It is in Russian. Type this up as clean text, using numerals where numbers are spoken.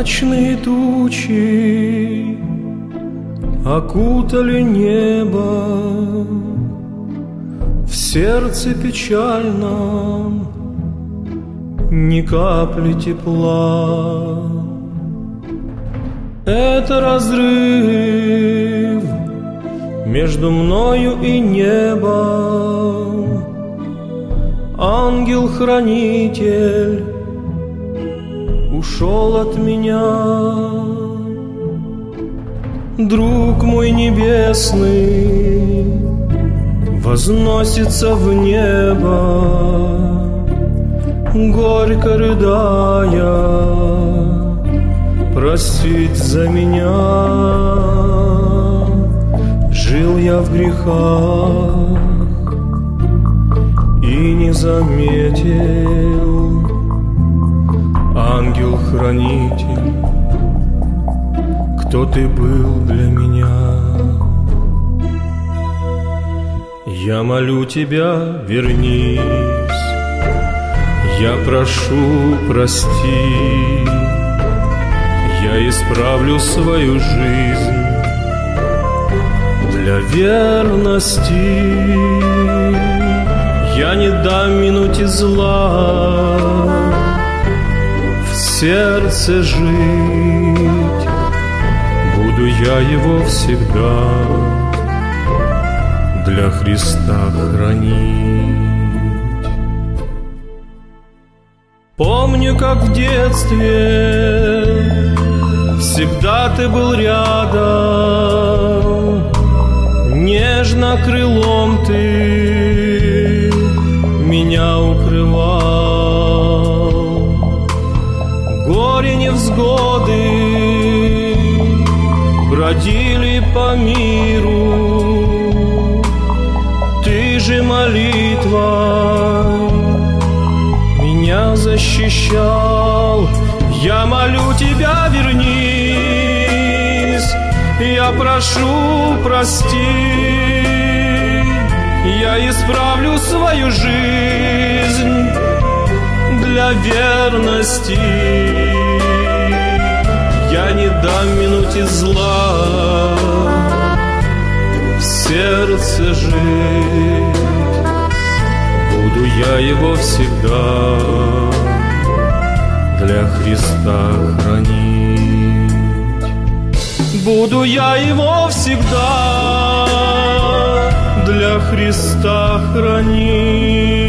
Мрачные тучи окутали небо, в сердце печальном ни капли тепла. Это разрыв между мною и небом. Ангел-хранитель ушел от меня. Друг мой небесный возносится в небо, горько рыдая, просить за меня. Жил я в грехах и не заметил, ангел-хранитель, кто ты был для меня. Я молю тебя, вернись, я прошу, прости, я исправлю свою жизнь для верности. Я не дам минуте зла в сердце жить, буду я его всегда для Христа хранить. Помню, как в детстве всегда ты был рядом, нежно крылом ты меня укрывал. Горе невзгоды бродили по миру, ты же молитвой меня защищал. Я молю тебя, вернись, я прошу, прости, я исправлю свою жизнь для верности. Я не дам минуте зла в сердце жить, буду я его всегда для Христа хранить. Буду я его всегда для Христа хранить.